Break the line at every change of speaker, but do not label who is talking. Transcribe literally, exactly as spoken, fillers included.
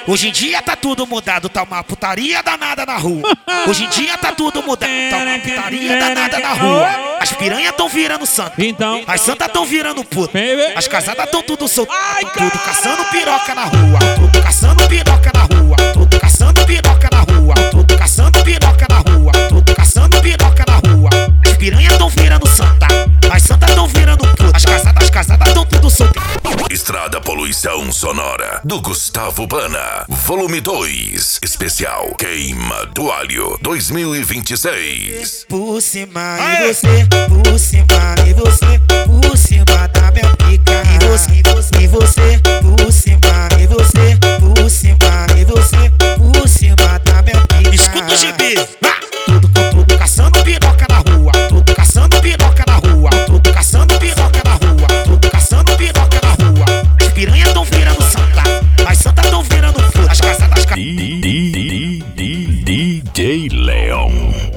Hoje em dia tá tudo mudado, tá uma putaria danada na rua. Hoje em dia tá tudo mudado, tá uma putaria danada na rua. As piranhas tão virando santa,
Então,
as santas tão virando puta,
Baby.
as casadas tão tudo soltas, tudo caçando piroca na rua, tudo caçando piroca na rua, tudo caçando piroca na rua, tudo caçando piroca na rua, tudo caçando piroca na rua. As piranhas tão virando santa, as santas tão virando puta, as casadas, as casadas tão tudo soltas.
Estrada Poluição Sonora, do Gustavo Bana, volume dois, especial Queima do Alho dois mil e vinte e seis.
Por cima e você, por cima e você, por cima da minha pica. E você, e você, e você, por cima e você, por cima e você, por cima da minha pica. Escuta o G B, tudo, tudo caçando piroca na rua, tudo caçando piroca na rua, tudo caçando piroca na rua, tudo caçando piroca na rua. As piranhas tão virando santa, as santas tão virando puta, as casadas, as casadas.
D J Leon.